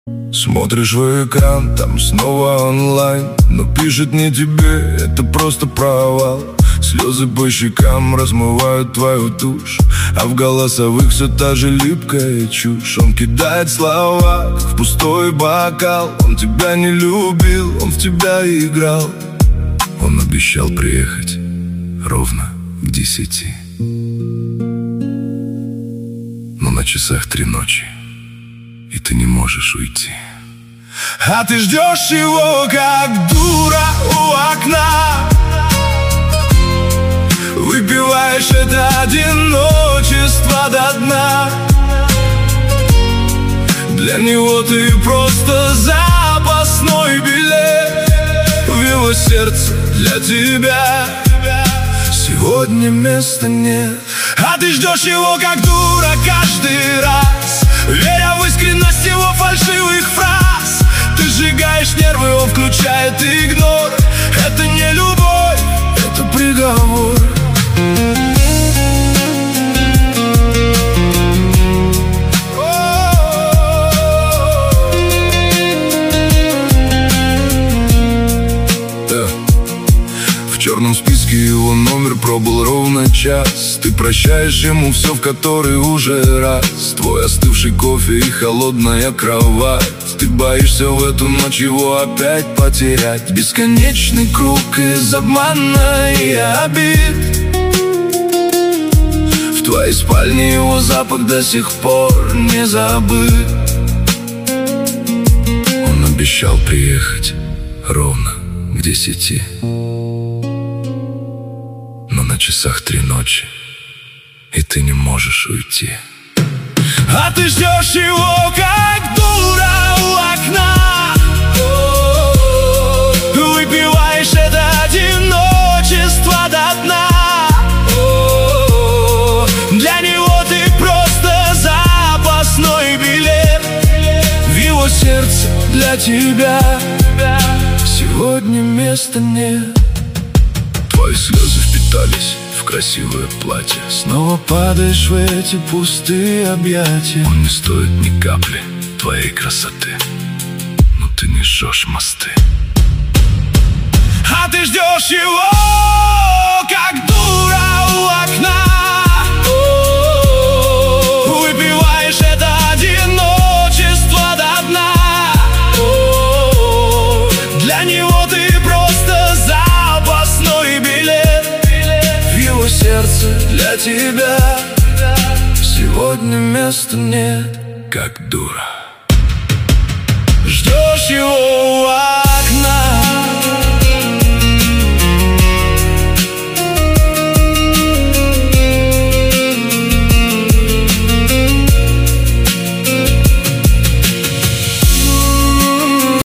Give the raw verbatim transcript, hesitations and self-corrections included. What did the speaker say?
Смотришь в экран, там снова онлайн, но пишет не тебе, это просто провал. Слезы по щекам размывают твою тушь, а в голосовых все та же липкая чушь. Он кидает слова, как в пустой бокал. Он тебя не любил, он в тебя играл. Он обещал приехать ровно к десяти, но на часах три ночи, и ты не можешь уйти. А ты ждешь его, как дура у окна. Выпиваешь это одиночество до дна. Для него ты просто запасной билет в его сердце для тебя сегодня места нет. А ты ждешь его, как дура, каждый раз, веря в искренность его фальшивых фраз. Ты сжигаешь нервы, он включает игнор. Это не любовь, это приговор. В черном списке его номер пробыл ровно час. Ты прощаешь ему все в который уже раз. Твой остывший кофе и холодная кровать. Ты боишься в эту ночь его опять потерять. Бесконечный круг из обмана и обид. В твоей спальне его запах до сих пор не забыт. Он обещал приехать ровно к десяти, но на часах три ночи, и ты не можешь уйти. А ты ждешь его, как дура у окна. Выпиваешь это одиночество до дна. Для него ты просто запасной билет в его сердце для тебя сегодня места нет. Твои слезы впитались в красивое платье. Снова падаешь в эти пустые объятия. Он не стоит ни капли твоей красоты, но ты несешь мосты. А ты ждешь его, как дура у окна. Выпиваешь это одиночество до дна. Для него ты просто запасной билет в его сердце для тебя сегодня места нет. Как дура.